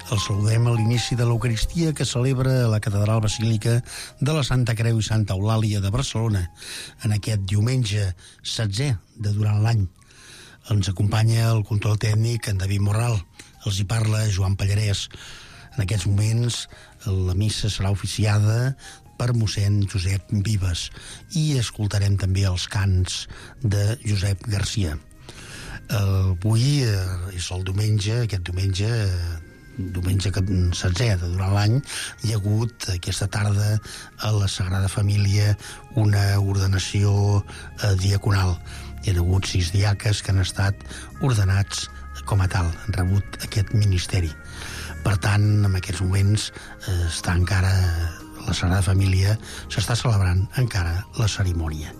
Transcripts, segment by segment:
El saludem a l'inici de l'Eucaristia que celebra a la Catedral Basílica de la Santa Creu i Santa Eulàlia de Barcelona en aquest diumenge 16è de durant l'any. Ens acompanya el control tècnic en David Morral. Els hi parla Joan Pallarès. En aquests moments la missa serà oficiada per mossèn Josep Vives i escoltarem també els cants de Josep Garcia. Avui és el diumenge, aquest diumenge 16è de durant l'any. Hi ha hagut aquesta tarda a la Sagrada Família una ordenació diaconal. Hi ha hagut 6 diaques que han estat ordenats com a tal, han rebut aquest ministeri. Per tant, en aquests moments està encara la Sagrada Família, s'està celebrant encara la cerimònia.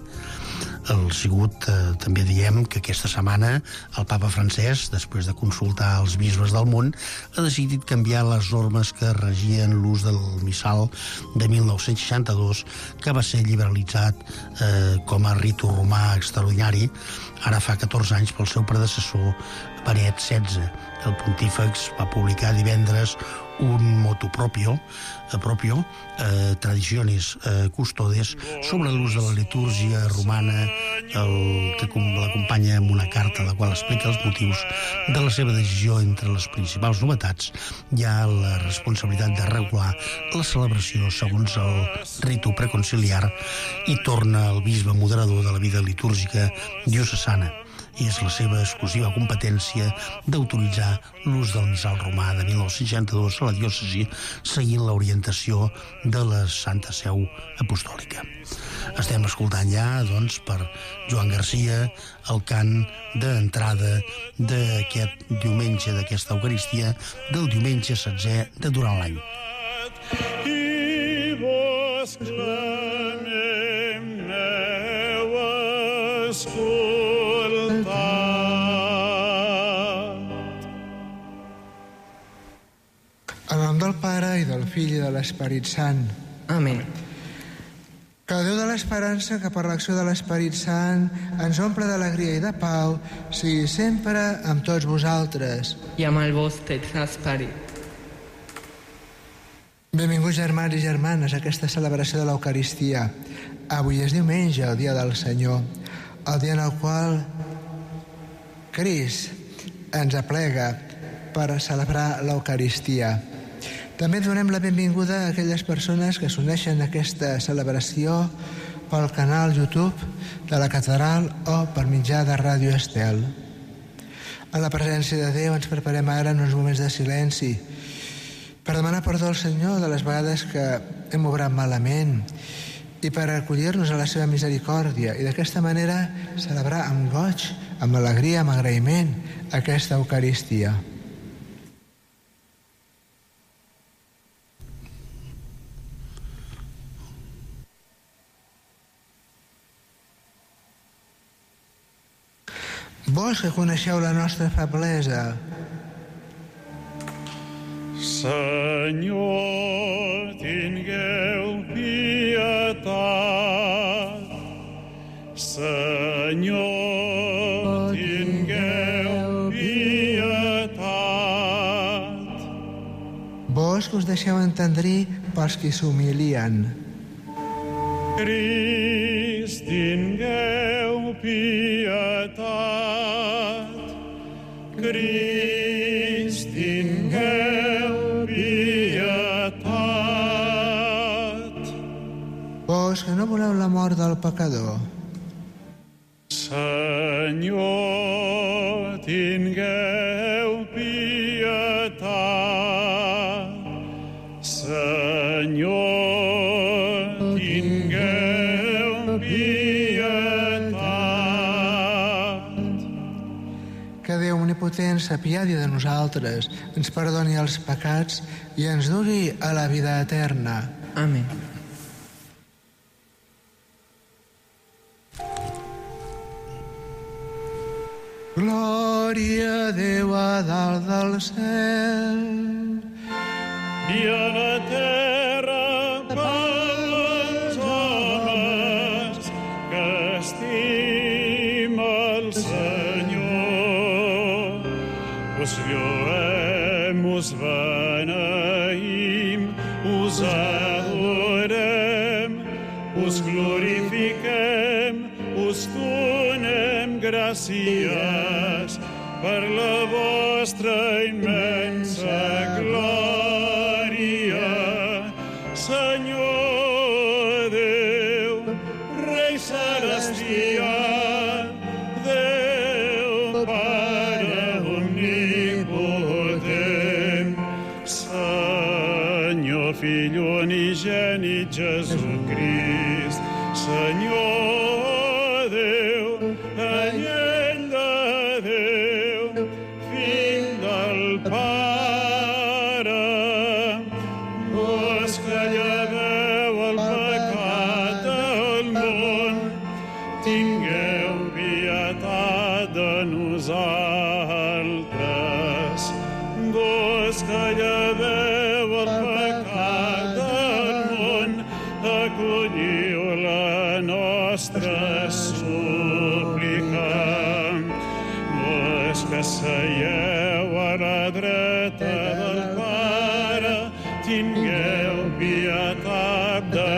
També diem que aquesta setmana el Papa Francesc, després de consultar els bisbes del món, ha decidit canviar les normes que regien l'ús del missal de 1962, que va ser liberalitzat com a ritu romà extraordinari ara fa 14 anys pel seu predecessor Benet XVI. El pontífex va publicar divendres un motu proprio, Tradiciones Custodes, sobre l'ús de la litúrgia romana, que l'acompanya amb una carta la qual explica els motius de la seva decisió. Entre les principals novetats hi ha la responsabilitat de regular la celebració segons el ritu preconciliar i torna el bisbe moderador de la vida litúrgica diocesana. I és la seva exclusiva competència d'autoritzar l'ús del missal romà de 1962 a la diòcesi, seguint l'orientació de la Santa Seu Apostòlica. Estem escoltant ja, doncs, per Joan Garcia el cant d'entrada d'aquest diumenge, d'aquesta Eucaristia, del diumenge 16è de durant l'any. I vos clamem, meu escoltat. En nom del Pare i del Fill i de l'Esperit Sant. Amén. Que el Déu de l'esperança, que per l'acció de l'Esperit Sant ens omple d'alegria i de pau, sigui sempre amb tots vosaltres. I amb el vostre esperit. Benvinguts germans i germanes a aquesta celebració de l'Eucaristia. Avui és diumenge, el dia del Senyor, el dia en el qual Crist ens aplega per celebrar l'Eucaristia. També donem la benvinguda a aquelles persones que s'uneixen a aquesta celebració pel canal YouTube de la Catedral o per mitjà de Ràdio Estel. En la presència de Déu ens preparem ara en uns moments de silenci per demanar perdó al Senyor de les vegades que hem obrat malament i per acollir-nos a la seva misericòrdia i d'aquesta manera celebrar amb goig, amb alegria, amb agraïment aquesta Eucaristia. Vos que coneixeu la nostra feblesa. Senyor, tingueu pietat. Senyor, tingueu pietat. Vos que us deixeu entendrir pels qui s'humilien. Crist, tingueu pietat. Crist, tingueu pietat. Vos que no voleu la mort del pecador. Senyor, tingueu pietat. Senyor, tingueu pietat. Que Déu omnipotent s'apiadi de nosaltres, ens perdoni els pecats i ens dugui a la vida eterna. Amén. Glòria a Déu a dalt del cel i a la terra pels homes que estima el Senyor. Us lloem, us beneïm, us adorem, us glorifiquem, us donem gràcies per la vostra immensa glòria. Senyor Déu, Rei celestial, Déu Pare omnipotent, Senyor Fill unigènit Jesucrist, Senyor Déu, anyell de Déu, Fill del Pare, vos que lleveu el pecat del món, tingueu pietat de nosaltres. Vos que lleveu el pecat del món, acolliu la nostra súplica. Vos que seieu a la dreta del Pare, tingueu pietat de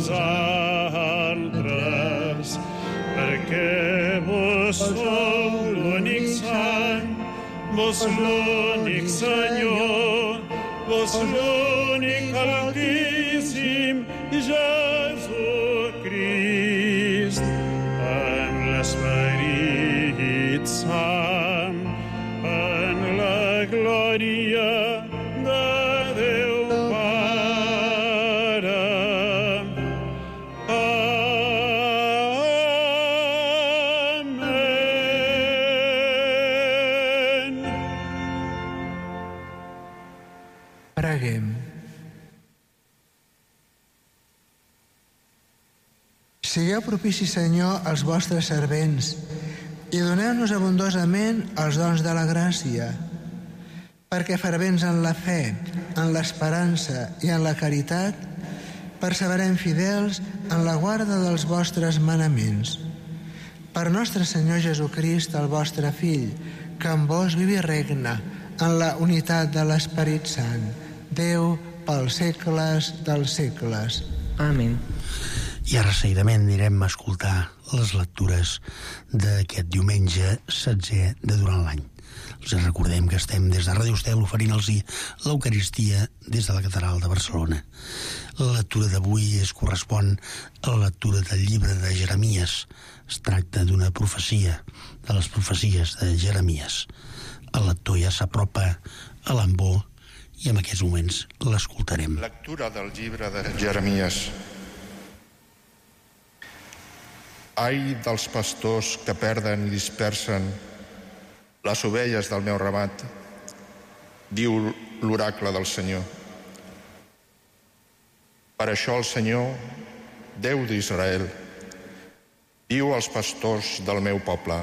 nosaltres, perquè vos sou l'únic sant, vos l'únic Senyor, vos l'únic Altíssim Jesucrist, en l'Esperit Sant, en la glòria de Déu Pare. Amén. Preguem. Sigueu propici, Senyor, als vostres servents i doneu-nos abundosament els dons de la gràcia, perquè fervents en la fe, en l'esperança i en la caritat, perseverem fidels en la guarda dels vostres manaments. Per nostre Senyor Jesucrist, el vostre Fill, que amb vos viu i regna en la unitat de l'Esperit Sant, Déu pels segles dels segles. Amén. I ara seguidament anirem a escoltar les lectures d'aquest diumenge 16è de durant l'any. Els recordem que estem des de Ràdio Estel oferint-los l'Eucaristia des de la Catedral de Barcelona. La lectura d'avui correspon a la lectura del llibre de Jeremies. Es tracta d'una profecia, de les profecies de Jeremies. El lector ja s'apropa a l'ambó i en aquests moments l'escoltarem. Lectura del llibre de Jeremies. Ai dels pastors que perden i dispersen les ovelles del meu ramat, diu l'oracle del Senyor. Per això el Senyor, Déu d'Israel, diu als pastors del meu poble: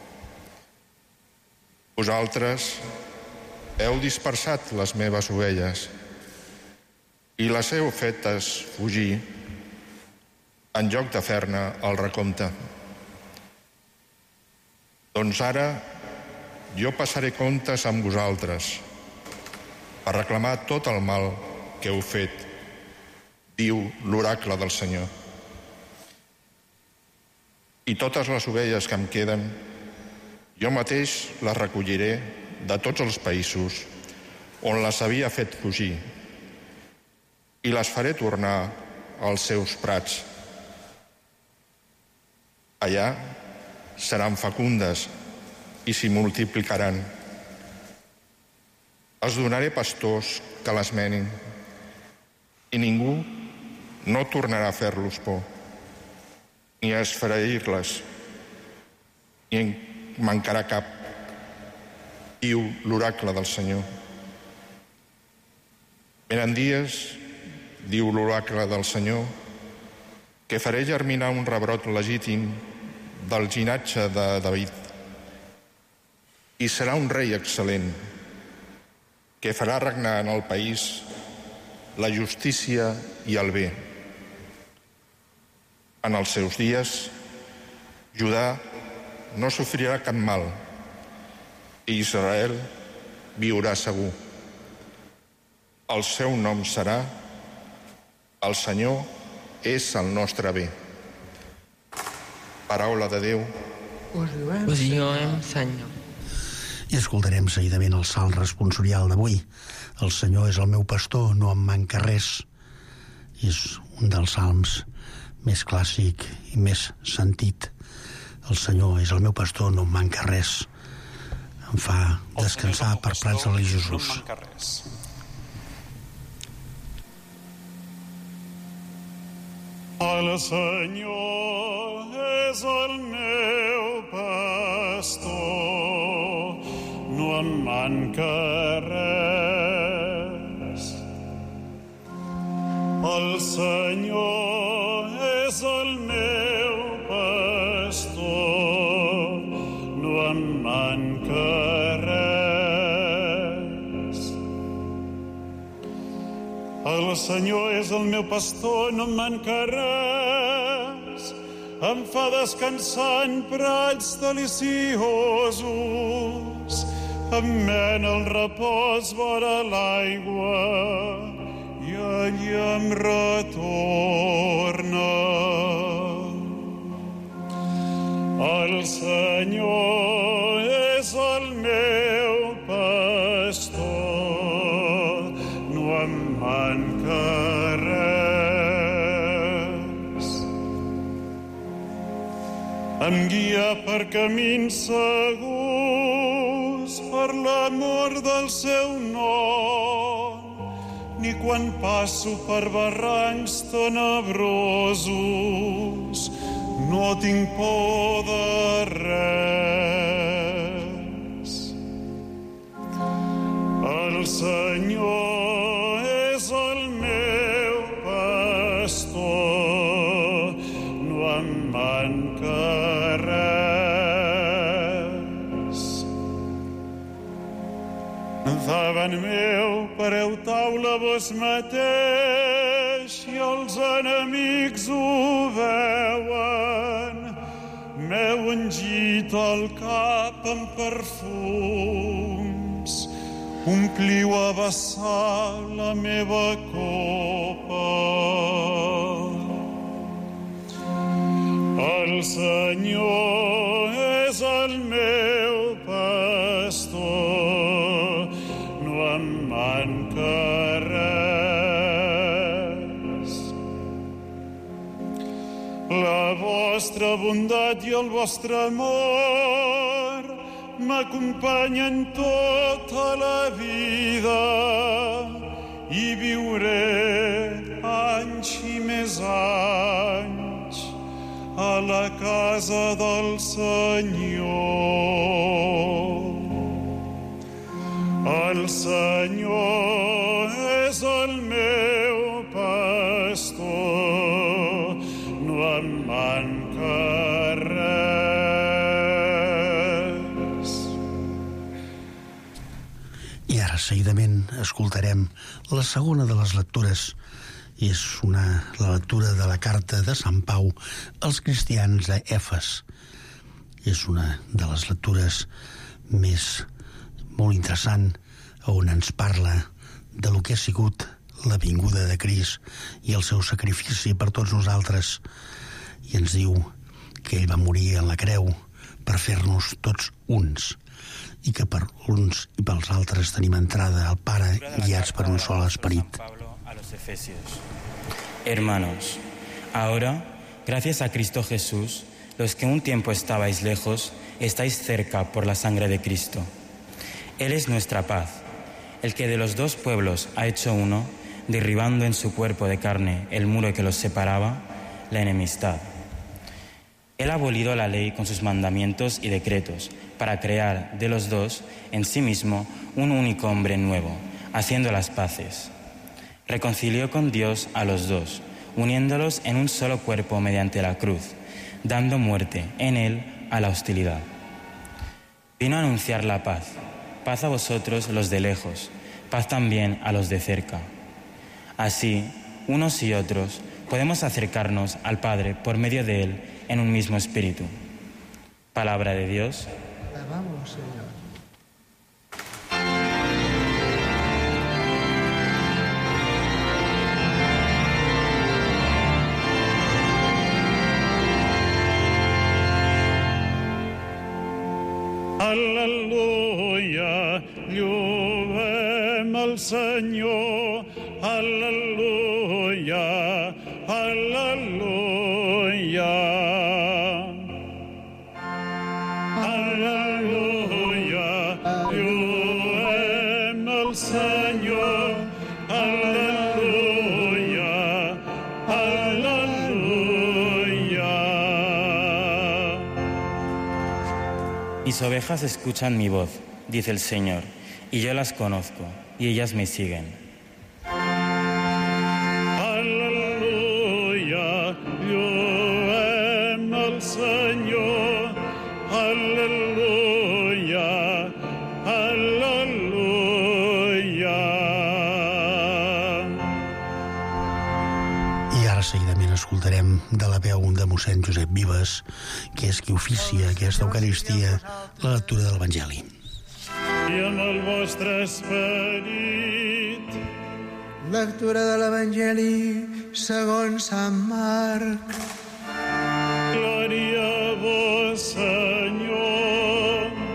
vosaltres heu dispersat les meves ovelles i les heu fetes fugir en lloc de fer-ne el recompte. Doncs ara jo passaré comptes amb vosaltres per reclamar tot el mal que heu fet, diu l'oracle del Senyor. I totes les ovelles que em queden, jo mateix les recolliré de tots els països on les havia fet fugir i les faré tornar als seus prats. Allà seran fecundes i s'hi multiplicaran. Els donaré pastors que les menin i ningú no tornarà a fer-los por, ni a esfereir-les, ni en mancarà cap, diu l'oracle del Senyor. Venen dies, diu l'oracle del Senyor, que faré germinar un rebrot legítim del llinatge de David, i serà un rei excel·lent, que farà regnar en el país la justícia i el bé. En els seus dies, Judà no sofrirà cap mal i Israel viurà segur. El seu nom serà: el Senyor és el nostre bé. Paraula de Déu. Us lloem, Senyor. I escoltarem seguidament el Salm responsorial d'avui. El Senyor és el meu pastor, no em manca res. És un dels salms més clàssic i més sentit. El Senyor és el meu pastor, no em manca res. Em fa descansar per prats religiosos. No em manca res. El Senyor és el meu pastor, no em manca res. El Senyor és el meu pastor, no em manca res. El Senyor és el meu pastor, no em manca res. Em fa descansar en prats deliciosos, em mena el repòs vora l'aigua i allí em retorna. El Senyor és el meu pastor, no em manca res. Em guia per camins segurs per l'amor del seu nom, ni quan passo per barrancs tenebrosos no tinc por de res. El Senyor és el meu pastor, no em manca res. Davant meu pareu taula vos mateix i els enemics ho veuen. M'heu ungit el cap amb perfums, ompliu a vessar la meva copa. El Senyor és el meu pastor, no em manca res. La vostra bondat i el vostre amor m'acompanyen tota la vida i viuré anys i més anys a la casa del Senyor. El Senyor és el meu pastor, no em manca res. I ara, seguidament, escoltarem la segona de les lectures. És la lectura de la carta de Sant Pau als cristians a Efes. És una de les lectures molt interessant, on ens parla de lo que ha sigut la vinguda de Crist i el seu sacrifici per tots nosaltres. I ens diu que ell va morir en la creu per fer-nos tots uns, i que per uns i pels altres tenim entrada al Pare guiats per un sol esperit. Hermanos, ahora, gracias a Cristo Jesús, los que un tiempo estabais lejos, estáis cerca por la sangre de Cristo. Él es nuestra paz, el que de los dos pueblos ha hecho uno, derribando en su cuerpo de carne el muro que los separaba, la enemistad. Él ha abolido la ley con sus mandamientos y decretos, para crear de los dos en sí mismo un único hombre nuevo, haciendo las paces. Reconcilió con Dios a los dos, uniéndolos en un solo cuerpo mediante la cruz, dando muerte en él a la hostilidad. Vino a anunciar la paz, paz a vosotros los de lejos, paz también a los de cerca. Así, unos y otros podemos acercarnos al Padre por medio de él en un mismo espíritu. Palabra de Dios. Alabamos, Señor. Senyor. Al·leluia, al·leluia. Al·leluia, lluem el Senyor. Al·leluia, al·leluia. Mis ovejas escuchan mi voz, dice el Señor, y yo las conozco, y ellas me siguen. Al·leluia, lluem el Senyor. Al·leluia, al·leluia. I ara seguidament escoltarem de la veu de mossèn Josep Vives, que és qui oficia aquesta Eucaristia, la lectura de l'Evangeli. I amb el vostre esperit. Lectura de l'Evangeli segons Sant Marc. Glòria a vos, Senyor.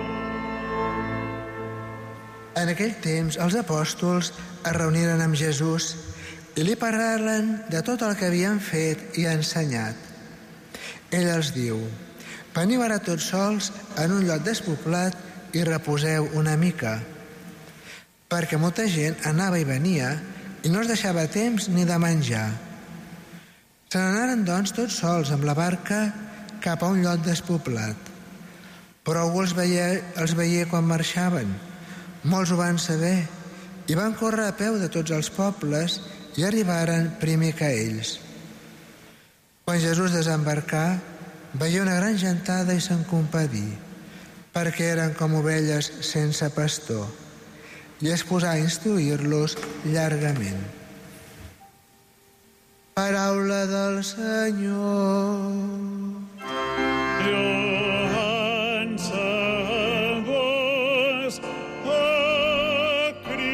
En aquell temps, els apòstols es reuniren amb Jesús i li parlen de tot el que havien fet i ensenyat. Ell els diu: veniu ara tots sols en un lloc despoblat i reposeu una mica, perquè molta gent anava i venia i no es deixava temps ni de menjar. Se n'anaren, doncs, tots sols amb la barca cap a un lloc despoblat. Però algú els veié quan marxaven. Molts ho van saber i van córrer a peu de tots els pobles i arribaren primer que ells. Quan Jesús desembarcà, veié una gran gentada i se'n compadí, perquè eren com ovelles sense pastor, i es posà a instruir-los llargament. Paraula del Senyor. Lloança a vos, oh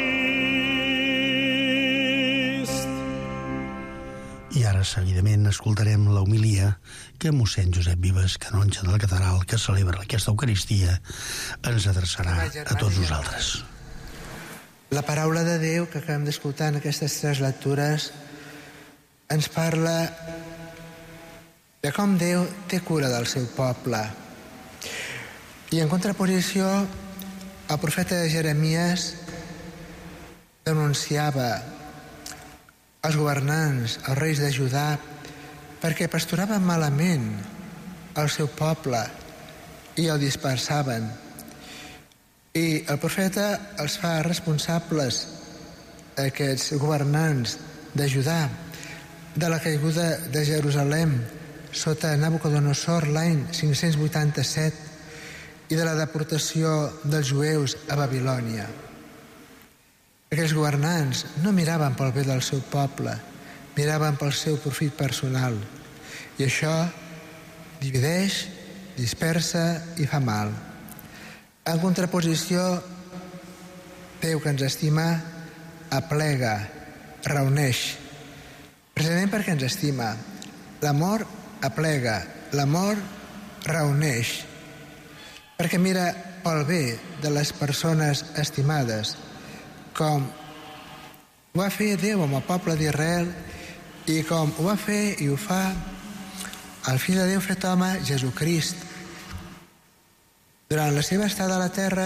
Crist. I ara seguidament escoltarem la homilia que mossèn Josep Vives, canonge de la catedral que celebra aquesta Eucaristia, ens adreçarà a tots nosaltres. La paraula de Déu que acabem d'escoltar en aquestes tres lectures ens parla de com Déu té cura del seu poble. I en contraposició, el profeta Jeremies denunciava els governants, els reis de Judà, perquè pastoraven malament el seu poble i el dispersaven. I el profeta els fa responsables, aquests governants de Judà, de la caiguda de Jerusalem sota Nabucodonosor l'any 587 i de la deportació dels jueus a Babilònia. Aquells governants no miraven pel bé del seu poble, miraven pel seu profit personal, i això divideix, dispersa i fa mal. En contraposició, Déu que ens estima aplega, reuneix, precisament perquè ens estima. L'amor aplega, l'amor reuneix, perquè mira pel bé de les persones estimades, com ho va fer Déu amb el poble d'Israel i com ho va fer i ho fa el fill de Déu fet home, Jesucrist. Durant la seva estada a la terra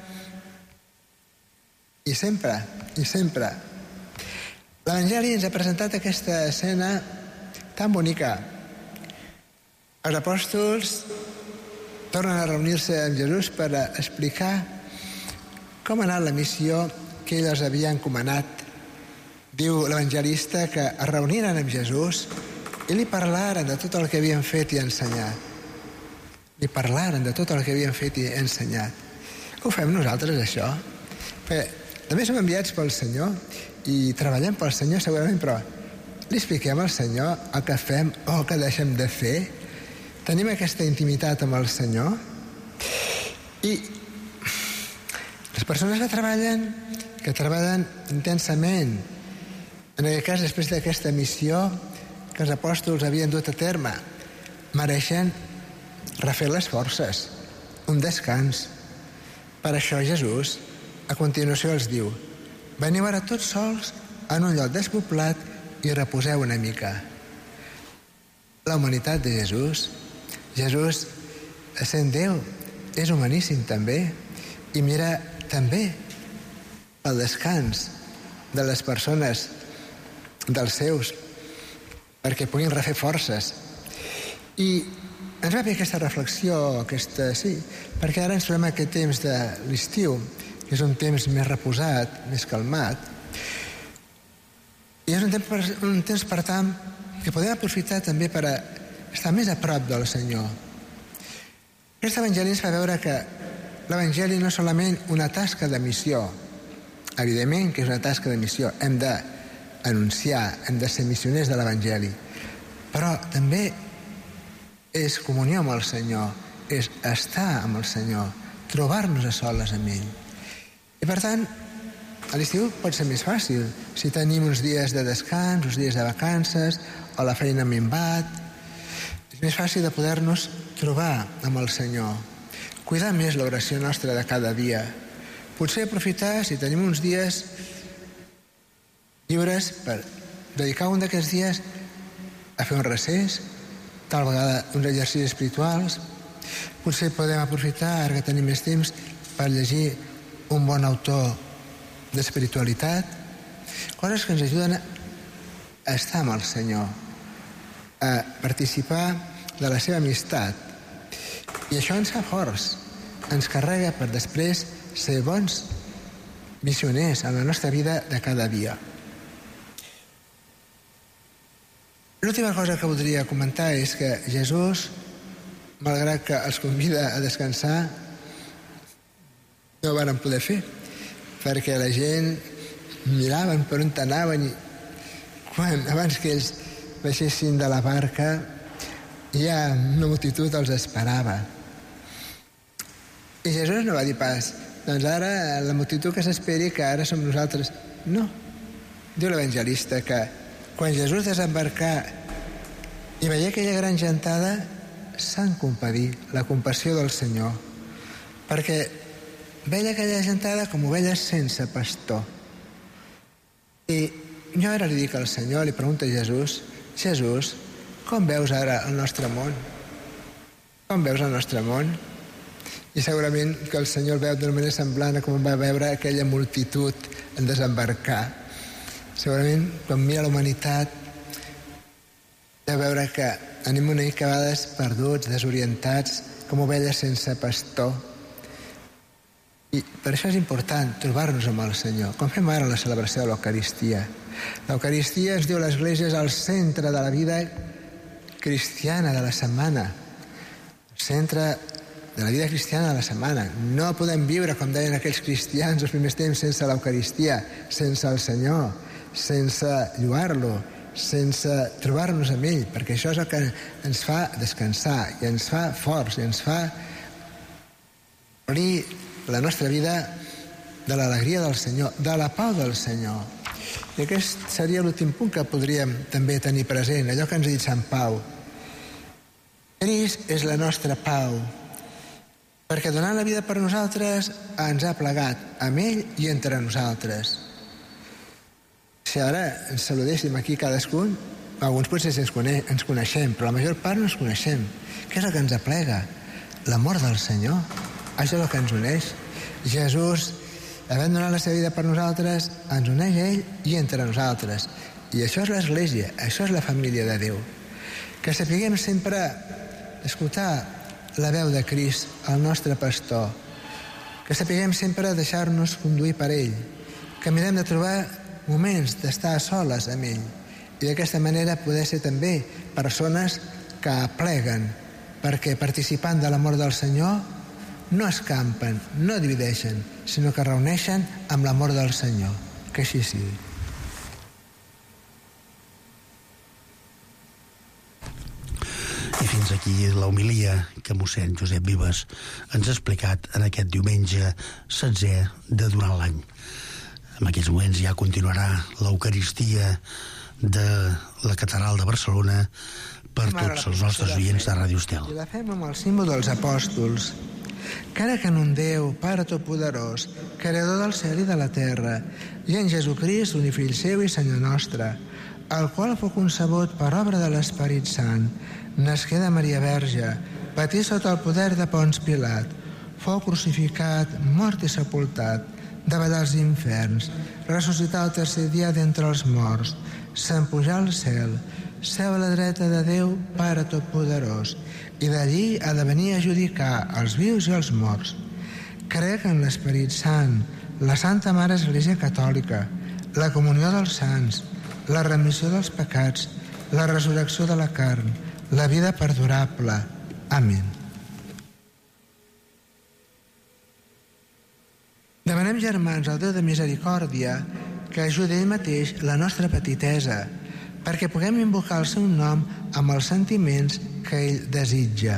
i sempre, l'Evangeli ens ha presentat aquesta escena tan bonica. Els apòstols tornen a reunir-se amb Jesús per explicar com ha anat la missió que ells els havia encomanat. Diu l'evangelista que es reuniren amb Jesús i li parlaren de tot el que havien fet i ensenyat. Li parlaren de tot el que havien fet i ensenyat. Ho fem nosaltres, això? Perquè també som enviats pel Senyor i treballem pel Senyor segurament, però li expliquem al Senyor el que fem o el que deixem de fer? Tenim aquesta intimitat amb el Senyor? I les persones que treballen intensament, en aquest cas després d'aquesta missió que els apòstols havien dut a terme, mereixen refer les forces, un descans. Per això Jesús a continuació els diu: veniu ara tots sols en un lloc despoblat i reposeu una mica. La humanitat de Jesús, essent Déu, és humaníssim també, i mira també el descans de les persones, dels seus, perquè puguin refer forces. I ens va fer aquesta reflexió, perquè ara ens trobem aquest temps de l'estiu, que és un temps més reposat, més calmat, i és un temps, per tant, que podem aprofitar també per estar més a prop del Senyor. Aquest evangeli ens fa veure que l'evangeli no és solament una tasca de missió. Evidentment que és una tasca de missió. Hem d'anunciar, hem de ser missioners de l'evangeli. Però també és comunió amb el Senyor, és estar amb el Senyor, trobar-nos a soles amb ell. I per tant, a l'estiu pot ser més fàcil. Si tenim uns dies de descans, uns dies de vacances, o la feina minvat, és més fàcil de poder-nos trobar amb el Senyor. Cuidar més l'oració nostra de cada dia. Potser aprofitar, si tenim uns dies lliures, per dedicar un d'aquests dies a fer un recés, tal vegada uns exercicis espirituals. Potser podem aprofitar, ara que tenim més temps, per llegir un bon autor d'espiritualitat, coses que ens ajuden a estar amb el Senyor, a participar de la seva amistat. I això ens fa forts, ens carrega per després ser bons missioners en la nostra vida de cada dia. L'última cosa que voldria comentar és que Jesús, malgrat que els convida a descansar, no ho van poder fer, perquè la gent miraven per on anaven i abans que ells baixessin de la barca ja una multitud els esperava. I Jesús no va dir pas, doncs ara la multitud que s'esperi que ara som nosaltres. No. Diu l'evangelista que quan Jesús desembarcà i veia aquella gran gentada, se'n compadí, la compassió del Senyor, perquè veia aquella gentada com ovelles sense pastor. I jo ara li dic al Senyor, li pregunto a Jesús, com veus ara el nostre món? Com veus el nostre món? I segurament que el Senyor el veu d'una manera semblant a com va veure aquella multitud en desembarcar. Segurament, quan mira la humanitat, de veure que anem una mica a vegades perduts, desorientats, com ovelles sense pastor. I per això és important trobar-nos amb el Senyor, com fem ara la celebració de l'Eucaristia. L'Eucaristia, es diu, l'Església és el centre de la vida cristiana de la setmana. El centre de la vida cristiana de la setmana. No podem viure, com deien aquells cristians als primers temps, sense l'Eucaristia, sense el Senyor, sense lloar-lo, sense trobar-nos amb ell, perquè això és el que ens fa descansar i ens fa forts i ens fa omplir la nostra vida de l'alegria del Senyor, de la pau del Senyor. I aquest seria l'últim punt que podríem també tenir present, allò que ens ha dit Sant Pau. Crist és la nostra pau, perquè donant la vida per nosaltres ens ha plegat amb ell i entre nosaltres. Si ara ens saludéssim aquí cadascun, alguns potser ens coneixem, però la major part no ens coneixem. Què és el que ens aplega? L'amor del Senyor. Això és el que ens uneix. Jesús, havent donat la seva vida per nosaltres, ens uneix a ell i entre nosaltres. I això és l'Església, això és la família de Déu. Que sapiguem sempre escoltar la veu de Crist, el nostre pastor. Que sapiguem sempre deixar-nos conduir per ell. Que mirem de trobar moments d'estar a soles amb ell i d'aquesta manera poder ser també persones que apleguen, perquè participant de l'amor del Senyor no escampen, no divideixen, sinó que reuneixen amb l'amor del Senyor. Que així sigui. I fins aquí la homilia que mossèn Josep Vives ens ha explicat en aquest diumenge 16è de durant l'any. En aquests moments ja continuarà l'Eucaristia de la Catedral de Barcelona per tots els nostres oients de Ràdio Estel. I la fem amb el símbol dels apòstols. Crec en un Déu, Pare Totpoderós, Creador del cel i de la terra, i en Jesucrist, únic Fill seu i Senyor nostre, el qual fou concebut per obra de l'Esperit Sant, nasqué de Maria Verge, patí sota el poder de Pons Pilat, fou crucificat, mort i sepultat, davall dels inferns, ressuscitar el tercer dia d'entre els morts, se'n pujà al cel, seu a la dreta de Déu, Pare Totpoderós, i d'allí ha de venir a judicar els vius i els morts. Crec en l'Esperit Sant, la Santa Mare Església Catòlica, la comunió dels sants, la remissió dels pecats, la resurrecció de la carn, la vida perdurable. Amén. Demanem, germans, al Déu de misericòrdia que ajudi ell mateix la nostra petitesa, perquè puguem invocar el seu nom amb els sentiments que ell desitja.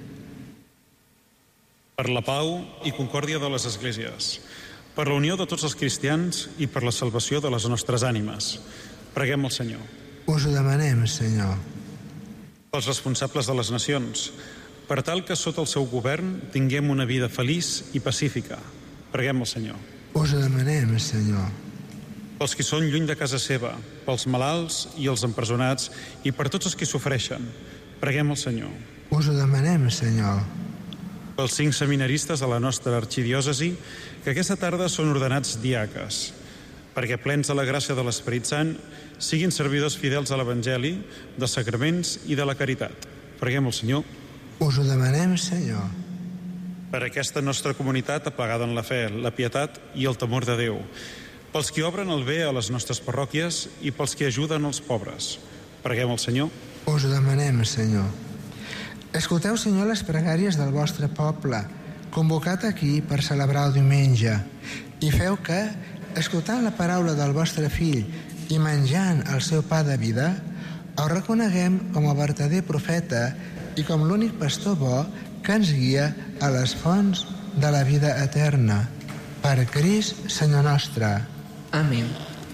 Per la pau i concòrdia de les esglésies, per la unió de tots els cristians i per la salvació de les nostres ànimes. Preguem al Senyor. Us ho demanem, Senyor. Pels responsables de les nacions, per tal que sota el seu govern tinguem una vida feliç i pacífica. Preguem al Senyor. Us ho demanem, Senyor. Pels que són lluny de casa seva, pels malalts i els empresonats i per tots els que sofreixen. Preguem al Senyor. Us ho demanem, Senyor. Pels 5 seminaristes de la nostra arxidiòcesi, que aquesta tarda són ordenats diaques, perquè plens de la gràcia de l'Esperit Sant siguin servidors fidels a l'Evangeli, dels sacraments i de la caritat. Preguem al Senyor. Us ho demanem, Senyor. Per aquesta nostra comunitat aplegada en la fe, la pietat i el temor de Déu, pels que obren el bé a les nostres parròquies i pels que ajuden els pobres. Preguem al Senyor. Us ho demanem, Senyor. Escolteu, Senyor, les pregàries del vostre poble, convocat aquí per celebrar el diumenge, i feu que, escoltant la paraula del vostre Fill i menjant el seu pa de vida, el reconeguem com a vertader profeta i com l'únic pastor bo que ens guia a les fonts de la vida eterna. Per Crist, Senyor nostre. Amén.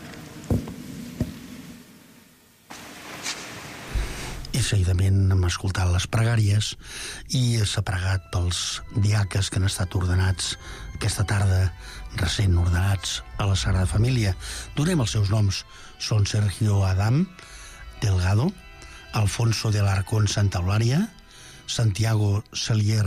I seguidament hem escoltat les pregàries i s'ha pregat pels diaques que han estat ordenats aquesta tarda, recent ordenats a la Sagrada Família. Donem els seus noms. Són Sergio Adam Delgado, Alfonso del Arcón Santa Eulària, Santiago Salier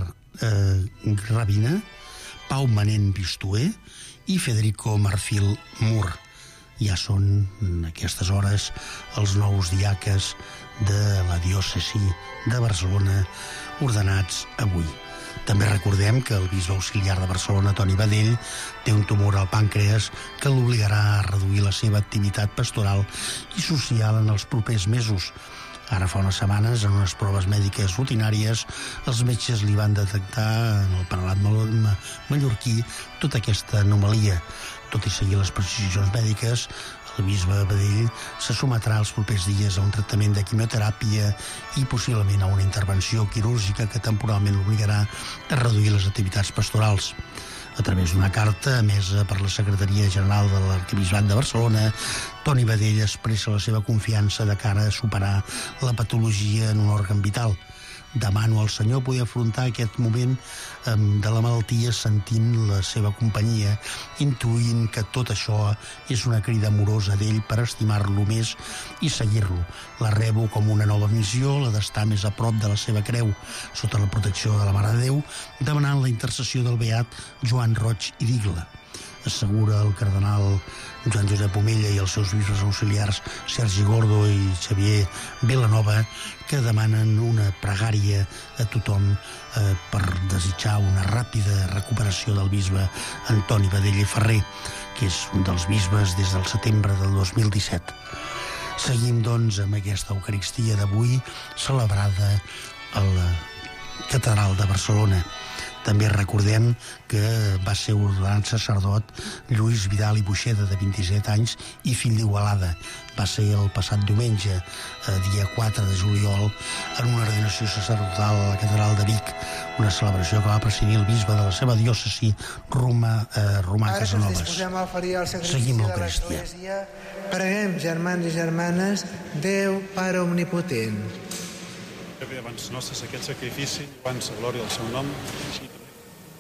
Rabina, Pau Manent Vistué i Federico Marfil Mur. Ja són en aquestes hores els nous diaques de la diòcesi de Barcelona ordenats avui. També recordem que el bisbe auxiliar de Barcelona, Toni Badell, té un tumor al pàncreas que l'obligarà a reduir la seva activitat pastoral i social en els propers mesos. Ara fa unes setmanes, en unes proves mèdiques rutinàries, els metges li van detectar en el parlat mallorquí tota aquesta anomalia. Tot i seguir les prescripcions mèdiques, el bisbe Badell se sotmetrà els propers dies a un tractament de quimioteràpia i possiblement a una intervenció quirúrgica que temporalment l'obligarà a reduir les activitats pastorals. A través d'una carta emesa per la Secretaria General de l'Arquebisbat de Barcelona, Toni Badell expressa la seva confiança de cara a superar la patologia en un òrgan vital. Demano al Senyor poder afrontar aquest moment de la malaltia sentint la seva companyia, intuint que tot això és una crida amorosa d'ell per estimar-lo més i seguir-lo. La rebo com una nova missió, la d'estar més a prop de la seva creu, sota la protecció de la Mare de Déu, demanant la intercessió del beat Joan Roig i Digla. Assegura el cardenal Joan Josep Omella i els seus bisbes auxiliars Sergi Gordo i Xavier Vilanova, que demanen una pregària a tothom per desitjar una ràpida recuperació del bisbe Antoni Badell i Ferrer, que és un dels bisbes des del setembre del 2017. Seguim, doncs, amb aquesta Eucaristia d'avui, celebrada a la Catedral de Barcelona. També recordem que va ser ordenat sacerdot Lluís Vidal i Buixeda, de 27 anys, i fill d'Igualada. Va ser el passat diumenge, dia 4 de juliol, en una ordenació sacerdotal a la Catedral de Vic, una celebració que va presidir el bisbe de la seva diòcesi, Romà Casanovas. Ara que ens disposem a oferir el sacrifici Seguim de l'Eucaristia. l'Església, preguem, germans i germanes, Déu, Pare Omnipotent. Que ve abans nostres aquest sacrifici, abans la glòria del seu nom.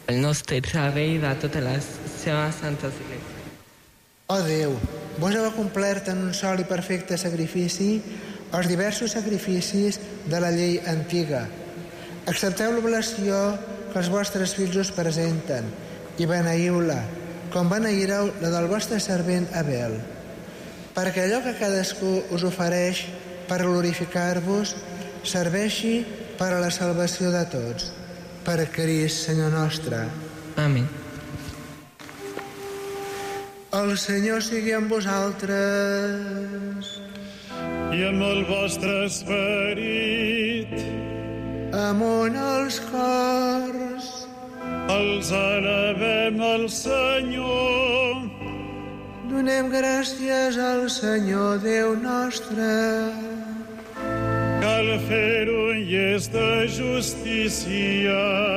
el nostre servei de totes les seves santes esglésies. Ó Déu, vos heu complert en un sol i perfecte sacrifici els diversos sacrificis de la llei antiga. Accepteu l'oblació que els vostres fills us presenten i beneïu-la, com beneireu la del vostre servent Abel, perquè allò que cadascú us ofereix per glorificar-vos serveixi per a la salvació de tots. Per Crist, Senyor nostre. Amén. El Senyor sigui amb vosaltres. I amb el vostre esperit. Amunt els cors. Els elevem al Senyor. Donem gràcies al Senyor Déu nostre. Cal fer-ho i és de justícia.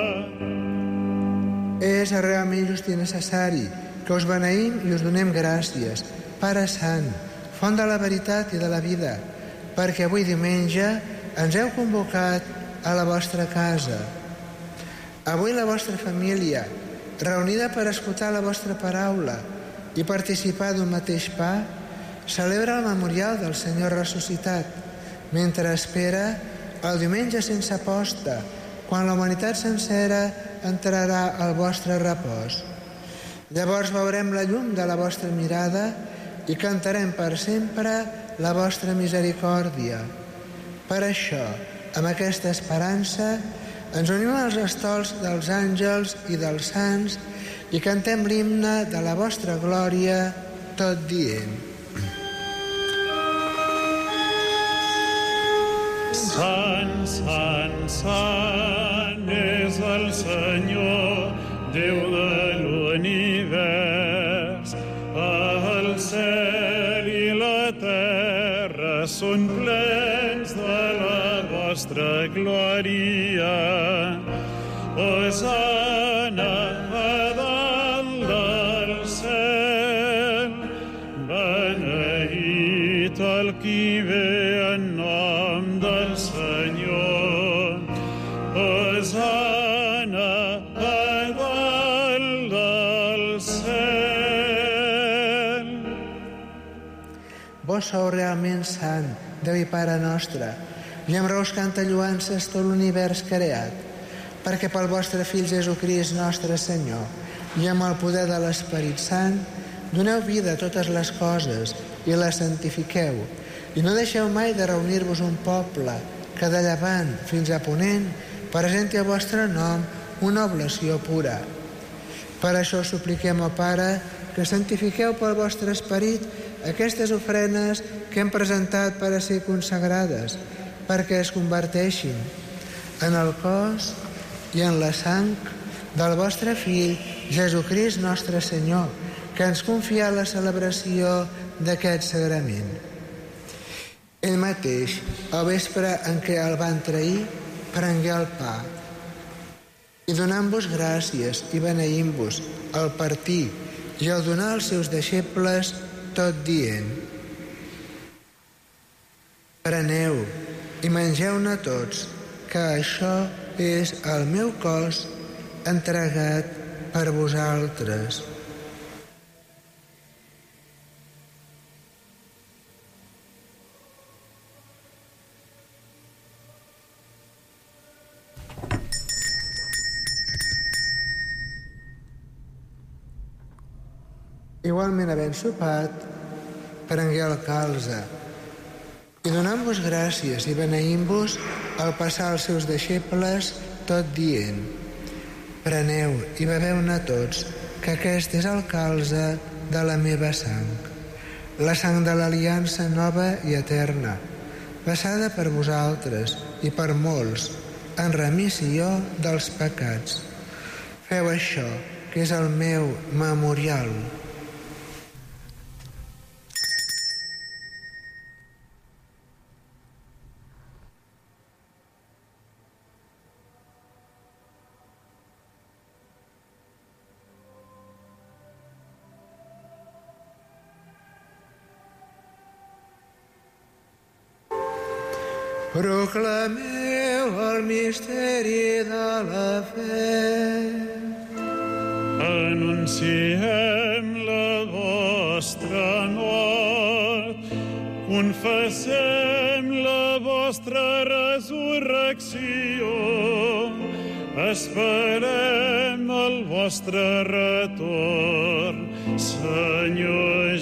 És realment just i necessari que us beneïm i us donem gràcies, Pare Sant, font de la veritat i de la vida, perquè avui diumenge ens heu convocat a la vostra casa. Avui la vostra família, reunida per escoltar la vostra paraula i participar d'un mateix pa, celebra el memorial del Senyor ressuscitat, mentre espera el diumenge sense aposta, quan la humanitat sencera entrarà al vostre repòs. Llavors veurem la llum de la vostra mirada i cantarem per sempre la vostra misericòrdia. Per això, amb aquesta esperança, ens unim als estols dels àngels i dels sants i cantem l'himne de la vostra glòria, tot dient: Sant, sant, sant és el Senyor, Déu de l'univers. El cel i la terra són plens de la vostra glòria. Hosana a dalt del cel, beneït el qui ve en nom del Senyor. Hosana a dalt del cel. Vos sou realment sant, Déu i Pare nostre, i amb raó us canta lloances tot l'univers creat, perquè pel vostre Fill Jesucrist nostre Senyor i amb el poder de l'Esperit Sant doneu vida a totes les coses i les santifiqueu, i no deixeu mai de reunir-vos un poble que de llevant fins a ponent presenti al vostre nom una oblació pura. Per això supliquem al Pare que santifiqueu pel vostre Esperit aquestes ofrenes que hem presentat per a ser consagrades, perquè es converteixin en el cos i en la sang del vostre Fill, Jesucrist nostre Senyor, que ens confia la celebració d'aquest sagrament. Ell mateix, al vespre en què el van trair, prengué el pa i donant-vos gràcies i beneint-vos al partir i al donar als seus deixebles, tot dient: preneu i mengeu-ne tots, que això és el meu cos entregat per vosaltres. Igualment, havent sopat, prengué el calze i donant-vos gràcies i beneint-vos al passar als seus deixebles, tot dient: preneu i beveu-ne tots, que aquest és el calze de la meva sang, la sang de l'aliança nova i eterna, vessada per vosaltres i per molts en remissió dels pecats. Feu això, que és el meu memorial. Proclameu el misteri de la fe. Anunciem la vostra mort, confessem la vostra resurrecció, esperem el vostre retorn, Senyor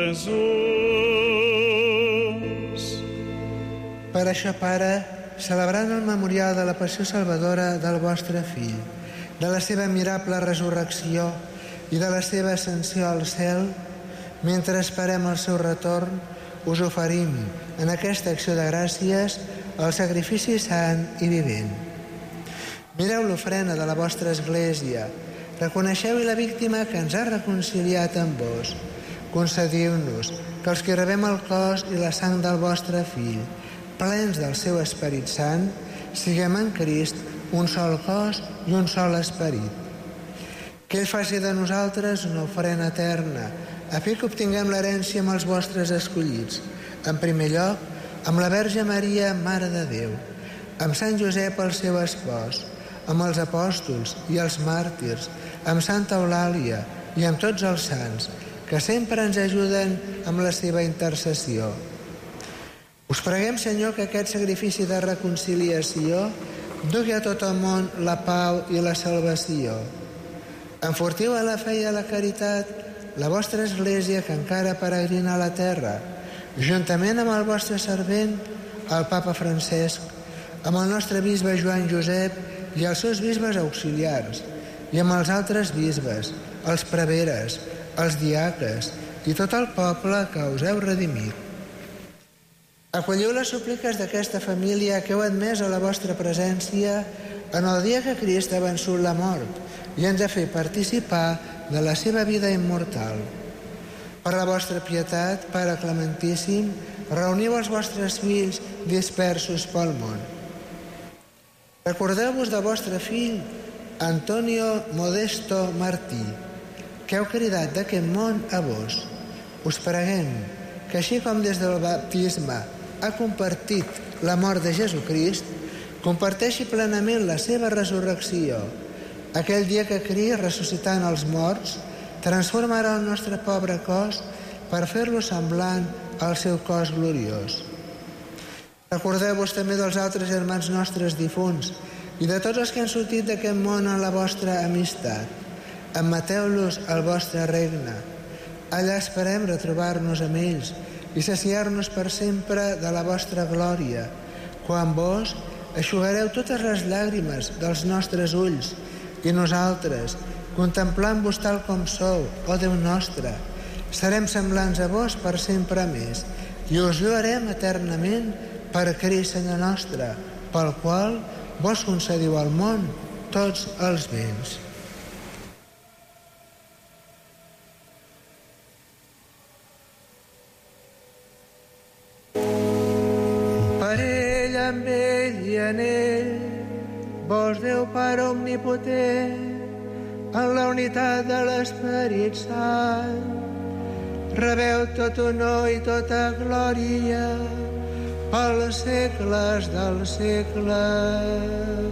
Jesús. Per això, Pare, celebrant el memorial de la passió salvadora del vostre Fill, de la seva admirable resurrecció i de la seva ascensió al cel, mentre esperem el seu retorn, us oferim en aquesta acció de gràcies el sacrifici sant i vivent. Mireu l'ofrena de la vostra Església, reconeixeu-hi la víctima que ens ha reconciliat amb vos. Concediu-nos que els que rebem el cos i la sang del vostre Fill, plens del seu Esperit Sant, siguem en Crist un sol cos i un sol esperit. Que ell faci de nosaltres una ofrena eterna, a fi que obtinguem l'herència amb els vostres escollits, en primer lloc, amb la Verge Maria, Mare de Déu, amb Sant Josep, el seu espòs, amb els apòstols i els màrtirs, amb Santa Eulàlia i amb tots els sants, que sempre ens ajuden amb la seva intercessió. Us preguem, Senyor, que aquest sacrifici de reconciliació dugui a tot el món la pau i la salvació. Enfortiu a la fe i a la caritat la vostra Església que encara peregrina a la terra, juntament amb el vostre servent, el Papa Francesc, amb el nostre bisbe Joan Josep i els seus bisbes auxiliars, i amb els altres bisbes, els preveres, els diaques i tot el poble que us heu redimit. Acolliu les súpliques d'aquesta família que heu admès a la vostra presència en el dia que Crist ha vençut la mort i ens ha fet participar de la seva vida immortal. Per la vostra pietat, Pare Clementíssim, reuniu els vostres fills dispersos pel món. Recordeu-vos del vostre fill, Antonio Modesto Martí, que heu cridat d'aquest món a vos. Us preguem que així com des del baptisme ha compartit la mort de Jesucrist, comparteixi plenament la seva resurrecció. Aquell dia que Crist, ressuscitant els morts, transformarà el nostre pobre cos per fer-lo semblant al seu cos gloriós. Recordeu-vos també dels altres germans nostres difunts i de tots els que han sortit d'aquest món en la vostra amistat. Admeteu-los al vostre regne. Allà esperem retrobar-nos amb ells i saciar-nos per sempre de la vostra glòria, quan vos eixugareu totes les llàgrimes dels nostres ulls i nosaltres, contemplant-vos tal com sou, ó Déu nostre, serem semblants a vos per sempre més i us lloarem eternament per Crist Senyor nostre, pel qual vos concediu al món tots els béns. Per ell, amb ell i en ell, vos Déu Pare omnipotent, en la unitat de l'Esperit Sant, rebeu tot honor i tota glòria pels segles dels segles.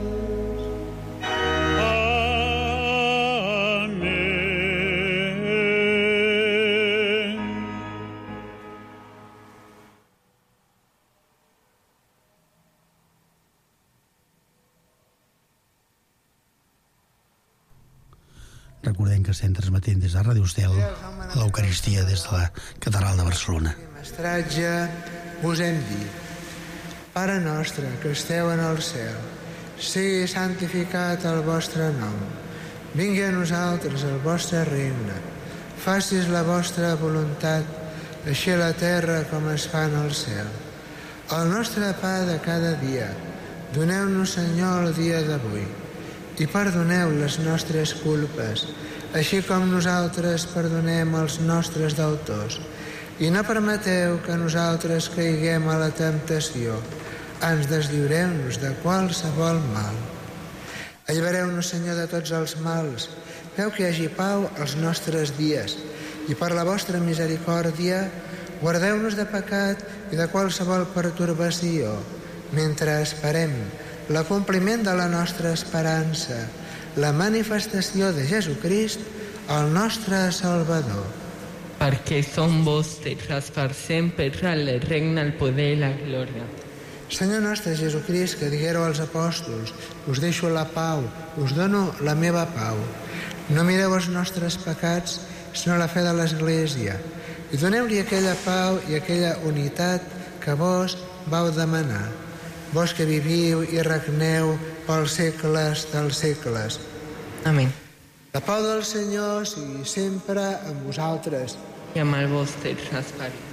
Recordem que estem transmetent des de Ràdio Estel l'Eucaristia des de la Catedral de Barcelona. Mestratge, us hem dit: Pare nostre que esteu en el cel, sigui santificat el vostre nom. Vingui a nosaltres el vostre regne. Facis la vostra voluntat, així a la terra com es fa en el cel. El nostre pa de cada dia, doneu-nos, Senyor, el dia d'avui. I perdoneu les nostres culpes, així com nosaltres perdonem els nostres deutors. I no permeteu que nosaltres caiguem a la temptació. Ens deslliureu-nos de qualsevol mal. Allibereu-nos, Senyor, de tots els mals. Feu que hi hagi pau als nostres dies. I per la vostra misericòrdia, guardeu-nos de pecat i de qualsevol pertorbació, mentre esperem l'acompliment de la nostra esperança, la manifestació de Jesucrist, el nostre Salvador. Perquè són vostres per sempre, el regne, el poder i la glòria. Senyor nostre Jesucrist, que diguéreu als apòstols, us deixo la pau, us dono la meva pau. No mireu els nostres pecats, sinó la fe de l'Església, i doneu-li aquella pau i aquella unitat que vos vau demanar. Vos que viviu i regneu pels segles dels segles. Amén. La pau del Senyor sigui sempre amb vosaltres. I amb el vostre esperit.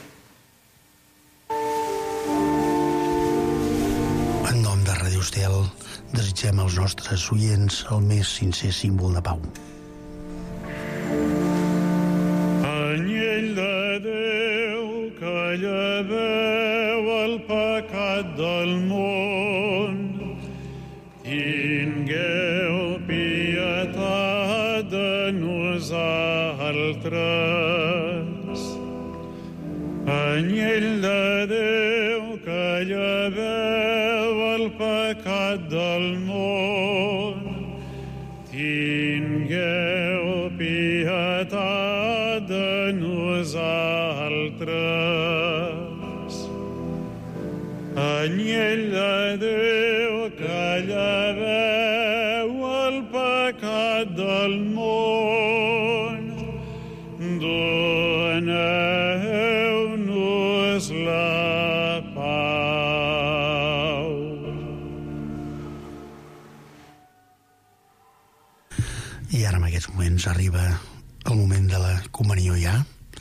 En nom de Ràdio Estel, desitgem als nostres oients el més sincer símbol de pau. Anyell de Déu que lleveu el pecat del món, tingueu pietat de nosaltres. Anyell de Déu que lleveu el pecat del món, tingueu pietat de nosaltres. Anyell de Déu que lleveu el pecat del món, doneu-nos la pau. I ara en aquests moments arriba el moment de la comunió ja.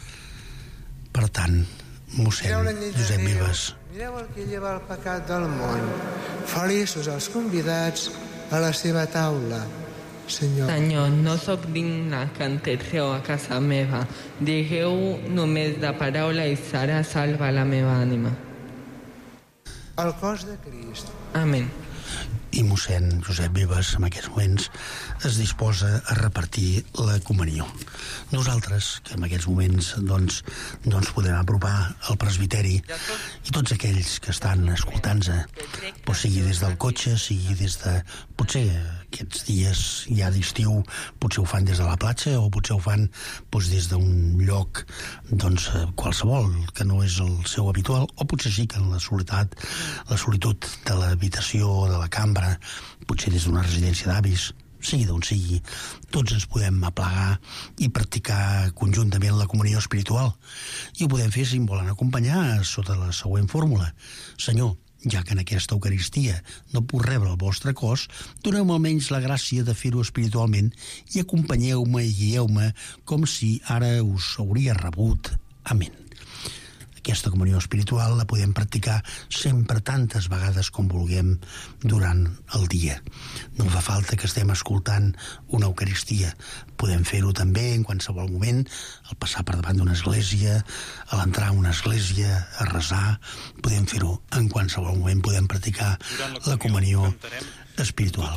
Per tant, mossèn Josep Vives. Mireu el que lleva el pecat del món. Feliços els convidats a la seva taula. Senyor, No sóc digne que entreu a casa meva. Digueu només la paraula i serà salva la meva ànima. el cos de Crist. Amén. I mossèn Josep Vives en aquests moments es disposa a repartir la comunió. Nosaltres, que en aquests moments doncs podem apropar al presbiteri, i tots aquells que estan escoltant-se, sigui des del cotxe, sigui des de... Potser aquests dies ja d'estiu potser ho fan des de la platja o potser ho fan des d'un lloc qualsevol que no és el seu habitual, o potser sí que en la solitud de l'habitació o de la cambra, potser des d'una residència d'avis, sigui d'on sigui, tots ens podem aplegar i practicar conjuntament la comunió espiritual. I ho podem fer si em volen acompanyar sota la següent fórmula. Senyor, ja que en aquesta Eucaristia no puc rebre el vostre cos, doneu-me almenys la gràcia de fer-ho espiritualment i acompanyeu-me i guieu-me com si ara us hauria rebut. Amén. Aquesta comunió espiritual la podem practicar sempre tantes vegades com vulguem durant el dia. No fa falta que estem escoltant una Eucaristia. Podem fer-ho també en qualsevol moment, al passar per davant d'una església, a l'entrar a una església, a resar. Podem fer-ho en qualsevol moment, podem practicar la comunió espiritual.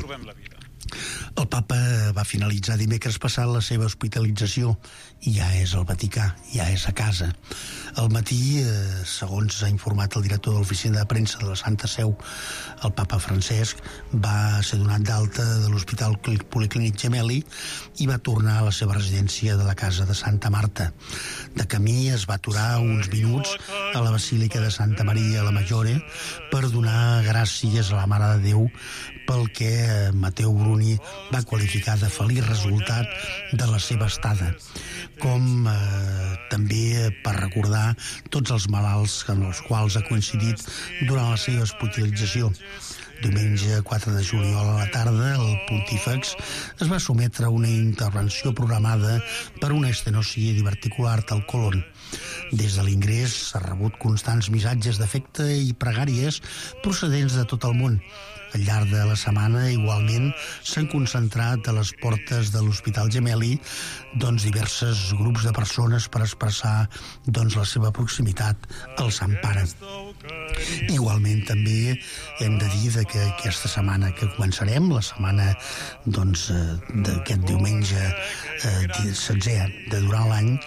El papa va finalitzar dimecres passat la seva hospitalització i ja és al Vaticà, ja és a casa. Al matí, segons ha informat el director de l'oficina de premsa de la Santa Seu, el papa Francesc va ser donat d'alta de l'Hospital Policlínic Gemelli i va tornar a la seva residència de la casa de Santa Marta. De camí es va aturar uns minuts a la Basílica de Santa Maria la Maggiore per donar gràcies a la Mare de Déu pel que Mateu Bruni va qualificar de feliç resultat de la seva estada, com també per recordar tots els malalts amb els quals ha coincidit durant la seva hospitalització. Diumenge 4 de juliol a la tarda, el pontífex es va sometre a una intervenció programada per una estenosi diverticular del colon. Des de l'ingrés s'ha rebut constants missatges d'afecte i pregàries procedents de tot el món. Al llarg de la setmana, igualment, s'han concentrat a les portes de l'Hospital Gemelli diversos grups de persones per expressar la seva proximitat al Sant Pare. Igualment, també hem de dir que aquesta setmana que començarem, la setmana d'aquest diumenge 16è de durant l'any,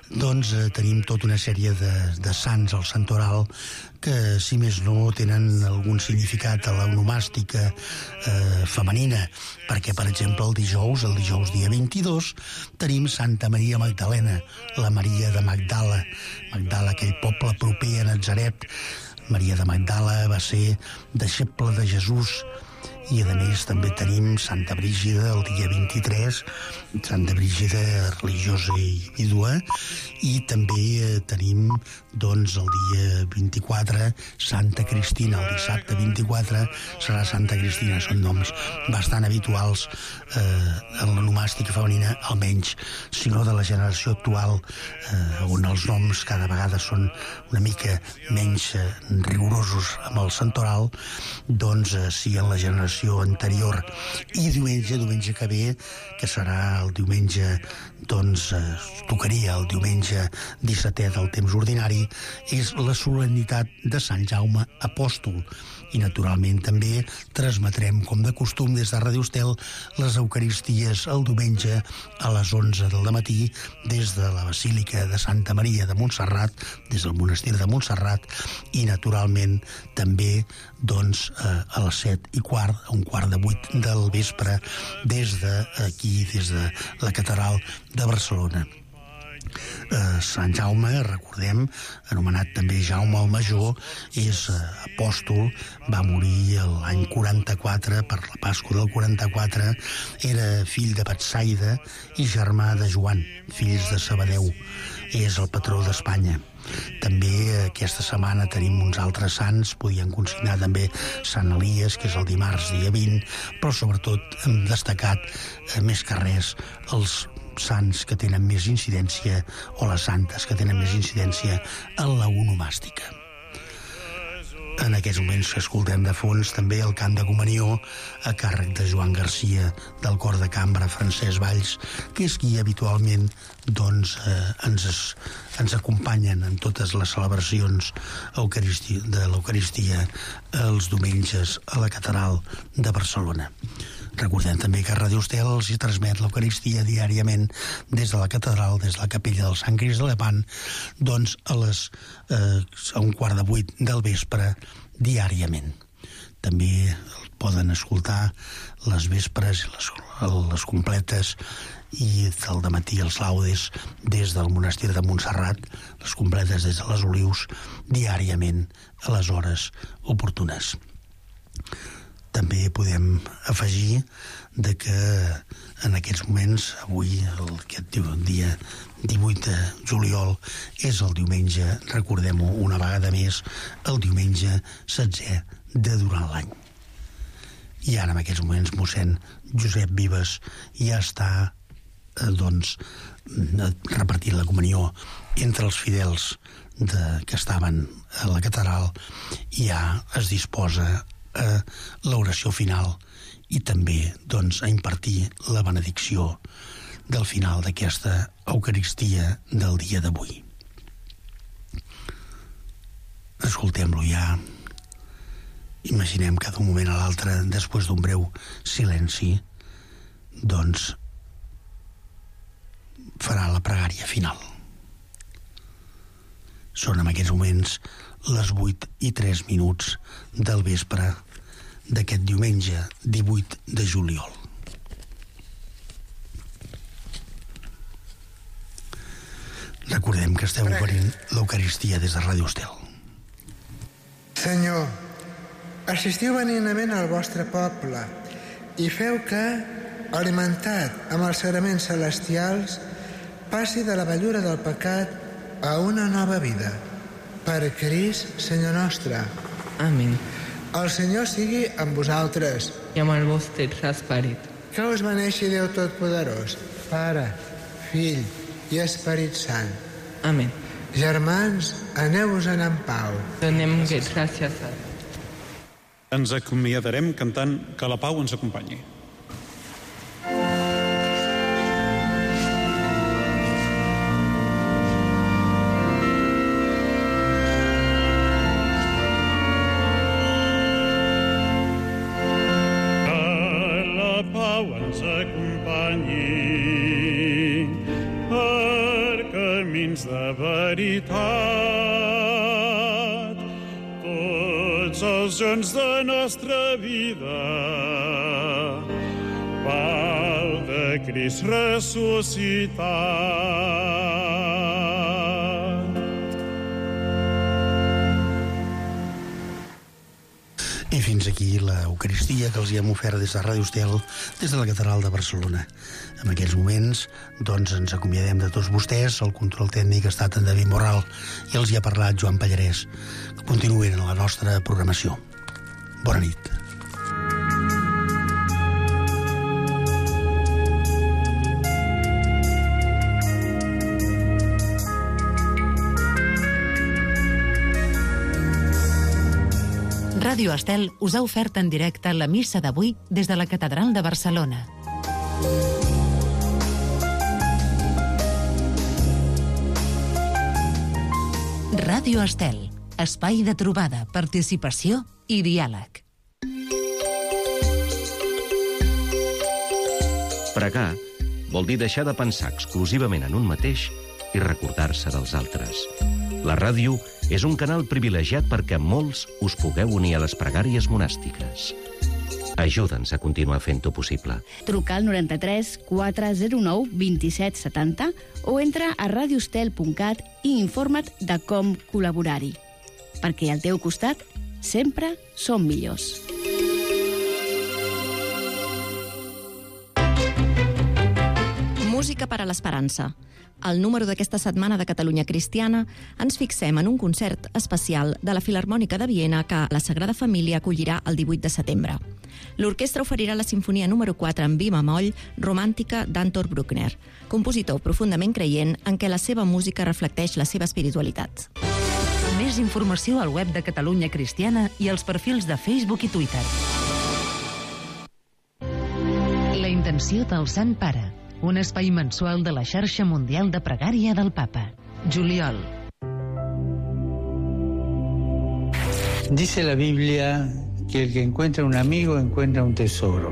doncs tenim tota una sèrie de sants al santoral que, si més no, tenen algun significat a l'onomàstica femenina, perquè, per exemple, el dijous dia 22, tenim Santa Maria Magdalena, la Maria de Magdala, aquell poble proper a Natzaret. Maria de Magdala va ser deixeble de Jesús. I, a més, també tenim Santa Brígida el dia 23, Santa Brígida religiosa i vídua, i també tenim, doncs, el dia 24, Santa Cristina. El dissabte 24 serà Santa Cristina. Són noms bastant habituals en l'onomàstica femenina, almenys, si no de la generació actual, on els noms cada vegada són una mica menys rigorosos amb el santoral, doncs sí, en la generació anterior. I diumenge que ve, que serà el diumenge, doncs tocaria el diumenge 17è del temps ordinari, és la solemnitat de Sant Jaume Apòstol. I, naturalment, també transmetrem, com de costum, des de Ràdio Estel, les Eucaristies el diumenge a les 11 del matí des de la Basílica de Santa Maria de Montserrat, des del monestir de Montserrat, i, naturalment, també doncs, a les 7:15, a 7:45 del vespre, des d'aquí, des de la catedral de Barcelona. Sant Jaume, recordem, anomenat també Jaume el Major, és apòstol, va morir l'any 44, per la Pasqua del 44, era fill de Betsaida i germà de Joan, fills de Sabadell. És el patró d'Espanya. També aquesta setmana tenim uns altres sants, podien consignar també Sant Elies, que és el dimarts dia 20, però sobretot hem destacat, més que res, els sants que tenen més incidència, o les santes que tenen més incidència en la onomàstica. En aquests moments que escoltem de fons també el cant de comunió a càrrec de Joan Garcia, del cor de cambra Francesc Valls, que és qui habitualment doncs, ens acompanyen en totes les celebracions de l'Eucaristia els diumenges a la catedral de Barcelona. Recordem també que Ràdio Estel els transmet l'Eucaristia diàriament des de la catedral, des de la capella del Sant Crist de Lepant, doncs a 7:15 del vespre diàriament. També poden escoltar les vespres, les completes, i del dematí els laudes des del monestir de Montserrat, les completes des de les Olius, diàriament a les hores oportunes. També podem afegir que en aquests moments, avui, aquest dia 18 de juliol, és el diumenge, recordem-ho una vegada més, el diumenge 16è de durant l'any. I ara, en aquests moments, mossèn Josep Vives ja està repartint la comunió entre els fidels que estaven a la catedral, i ja es disposa a l'oració final i també a impartir la benedicció del final d'aquesta Eucaristia del dia d'avui. Escoltem-lo ja. Imaginem que d'un moment a l'altre, després d'un breu silenci, farà la pregària final. Són en aquests moments les 8:03 del vespre d'aquest diumenge 18 de juliol. Recordem que esteu oferint l'Eucaristia des de Ràdio Estel. Senyor, assistiu benignament al vostre poble i feu que, alimentat amb els sagraments celestials, passi de la vellura del pecat a una nova vida. Per Crist, Senyor nostre. Amén. El Senyor sigui amb vosaltres. I amb el vostre esperit. Que us beneixi Déu Totpoderós, Pare, Fill i Esperit Sant. Amén. Germans, aneu-vos-en en pau. Donem gràcies a Déu. Ens acomiadarem cantant Que la pau ens acompanyi. veritat, tots els jorns de nostra vida, pal de Crist ressuscitat. I fins aquí l'Eucaristia que els hi hem ofert des de Ràdio Estel, des de la Catedral de Barcelona. En aquests moments, doncs, ens acomiadem de tots vostès. El control tècnic ha estat en David Morral i els hi ha parlat Joan Pallarès. Continuïn en la nostra programació. Bona nit. Ràdio Estel us ha ofert en directe la missa d'avui des de la Catedral de Barcelona. Ràdio Estel, espai de trobada, participació i diàleg. Pregar vol dir deixar de pensar exclusivament en un mateix i recordar-se dels altres. La ràdio és un canal privilegiat perquè molts us pugueu unir a les pregàries monàstiques. Ajuda'ns a continuar fent-ho possible. Truca al 93 409 27 70 o entra a radiostel.cat i informa't de com col·laborar-hi. Perquè al teu costat sempre som millors. Música per a l'esperança. Al número d'aquesta setmana de Catalunya Cristiana ens fixem en un concert especial de la Filharmònica de Viena que la Sagrada Família acollirà el 18 de setembre. L'orquestra oferirà la sinfonia número 4 en mi bemoll, romàntica d'Anton Bruckner, compositor profundament creient en què la seva música reflecteix la seva espiritualitat. Més informació al web de Catalunya Cristiana i als perfils de Facebook i Twitter. La intenció del Sant Pare, un espai mensual de la xarxa mundial de pregària del Papa. Juliol. Dice la Biblia que el que encuentra un amigo encuentra un tesoro.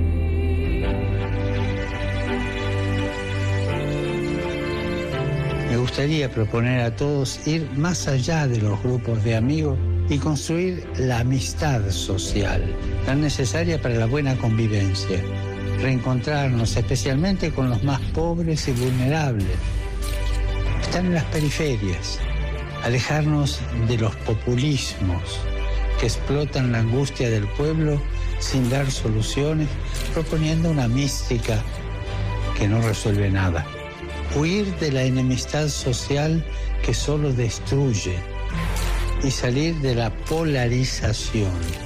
Me gustaría proponer a todos ir más allá de los grupos de amigos y construir la amistad social, tan necesaria para la buena convivencia. Reencontrarnos especialmente con los más pobres y vulnerables. Están en las periferias. Alejarnos de los populismos que explotan la angustia del pueblo sin dar soluciones, proponiendo una mística que no resuelve nada. Huir de la enemistad social que solo destruye y salir de la polarización.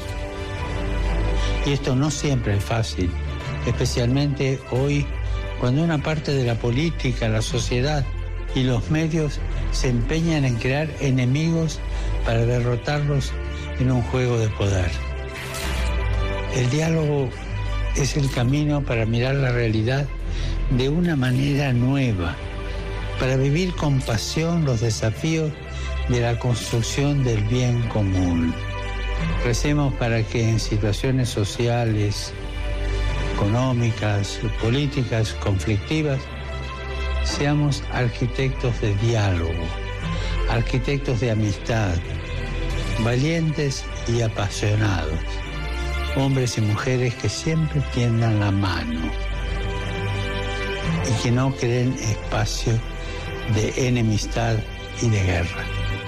Y esto no siempre es fácil, especialmente hoy, cuando una parte de la política, la sociedad y los medios se empeñan en crear enemigos para derrotarlos en un juego de poder. El diálogo es el camino para mirar la realidad de una manera nueva, para vivir con pasión los desafíos de la construcción del bien común. Recemos para que en situaciones sociales, económicas, políticas conflictivas, seamos arquitectos de diálogo, arquitectos de amistad, valientes y apasionados, hombres y mujeres que siempre tiendan la mano y que no creen espacio de enemistad i de guerra.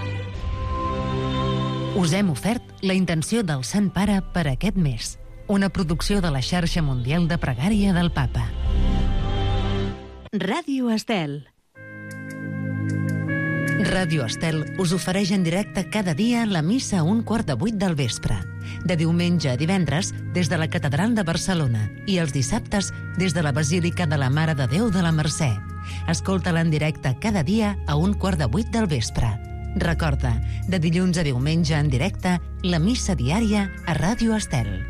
Us hem ofert la intenció del Sant Pare per aquest mes, una producció de la xarxa mundial de pregària del Papa. Ràdio Estel. Ràdio Estel us ofereix en directe cada dia la missa a 7:15 del vespre, de diumenge a divendres des de la Catedral de Barcelona i els dissabtes des de la Basílica de la Mare de Déu de la Mercè. Escolta-la en directe cada dia a 7:15 del vespre. Recorda, de dilluns a diumenge en directe, la missa diària a Ràdio Estel.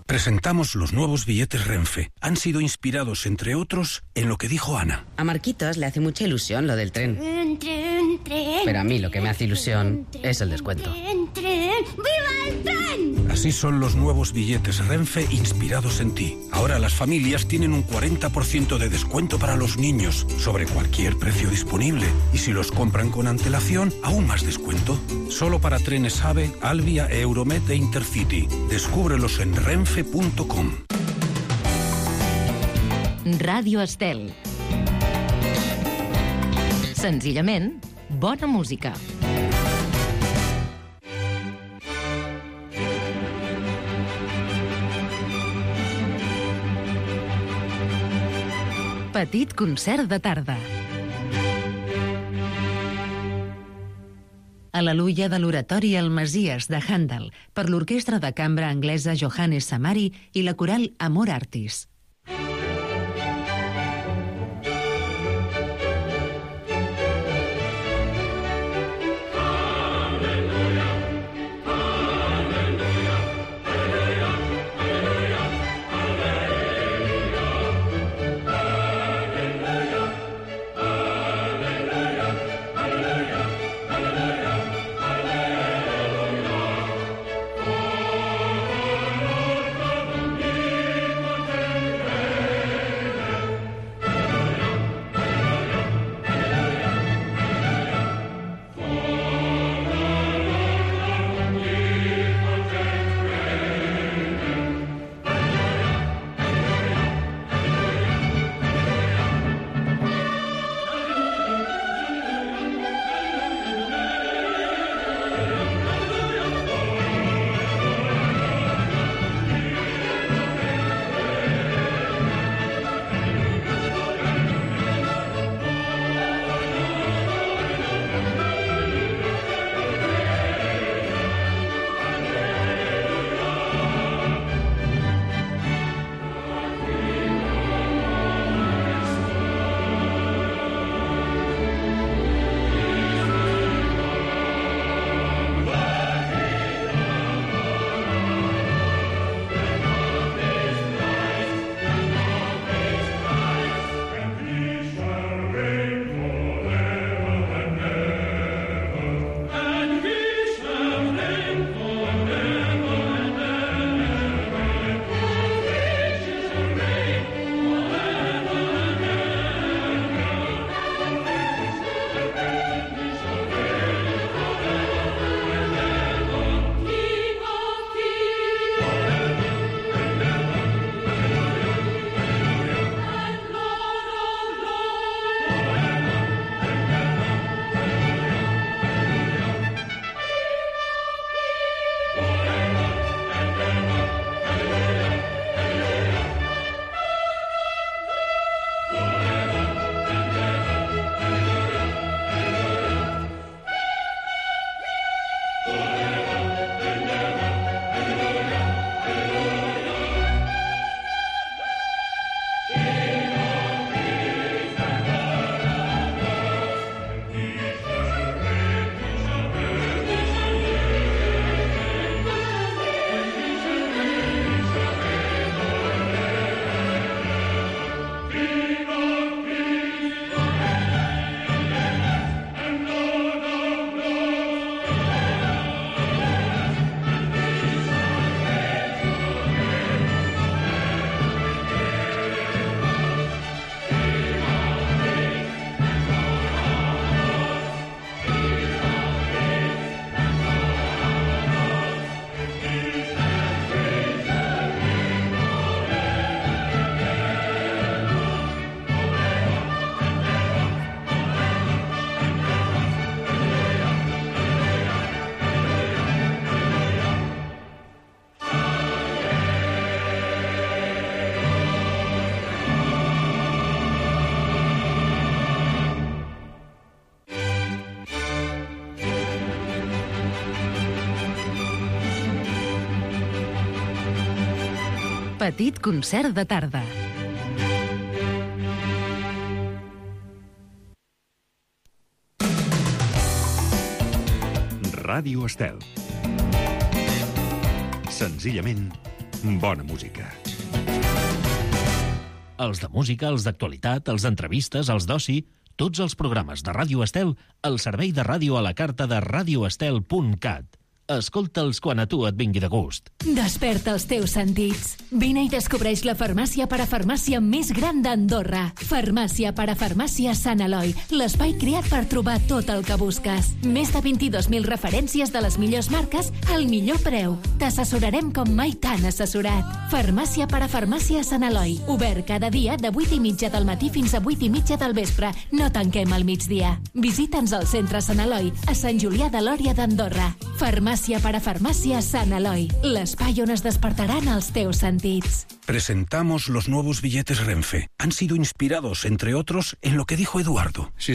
presentamos los nuevos billetes Renfe. Han sido inspirados, entre otros, en lo que dijo Ana. A Marquitos le hace mucha ilusión lo del tren. Tren. Pero a mí lo que me hace ilusión es el descuento. ¡Viva el tren! Así son los nuevos billetes Renfe inspirados en ti. Ahora las familias tienen un 40% de descuento para los niños sobre cualquier precio disponible. Y si los compran con antelación, aún más descuento. Solo para trenes AVE, Alvia, Euromed e Intercity. Descúbrelos en renfe.com. Ràdio Estel. Senzillament, bona música. Petit concert de tarda. Al·leluia de l'oratori El Messies de Handel per l'orquestra de cambra anglesa Johannes Samari i la coral Amor Artis. Petit concert de tarda. Ràdio Estel. Senzillament, bona música. Els de música, els d'actualitat, els d'entrevistes, els d'oci, tots els programes de Ràdio Estel al servei de ràdio a la carta de radioestel.cat. Escolta'ls quan a tu et vingui de gust. Desperta els teus sentits. Vine i descobreix la farmàcia parafarmàcia més gran d'Andorra. Farmàcia parafarmàcia Sant Eloi, l'espai creat per trobar tot el que busques. Més de 22.000 referències de les millors marques al millor preu. T'assessorarem com mai t'han assessorat. Farmàcia parafarmàcia Sant Eloi, obert cada dia de 8:30 del matí fins a 8:30 del vespre. No tanquem al migdia. Visita'ns al centre Sant Eloi, a Sant Julià de Lòria d'Andorra. Farmàcia parafarmàcia Sant Eloi, l'espai on es despertaran els teus sentits. Presentamos los nuevos billetes Renfe. Han sido inspirados, entre otros, en lo que dijo Eduardo. Si